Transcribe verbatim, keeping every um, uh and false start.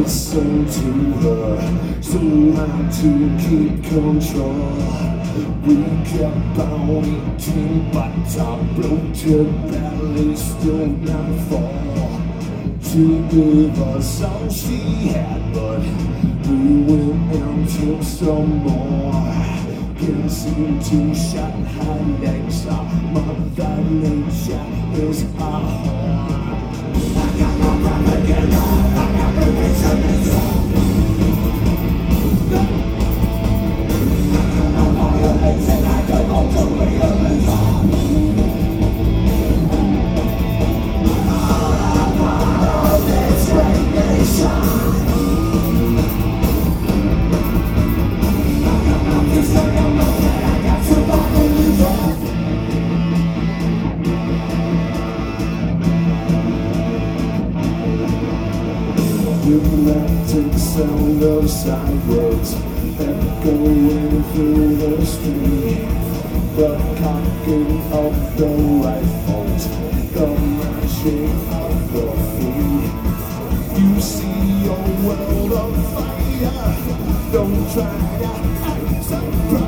listen to her, so hard to keep control. We kept on eating, but our bloated bellies still not fall. She gave us all she had, but we went and took some more. Can't seem to shut her legs up. Mother Nature is our home. I got no propaganda, I got no reason. I don't know your legs and I don't know the way your legs are. All of this radiation. The electric sound of sirens echoing through the street, the cocking of the rifles, the marching of the feet. You see your world on fire, don't try to act surprised.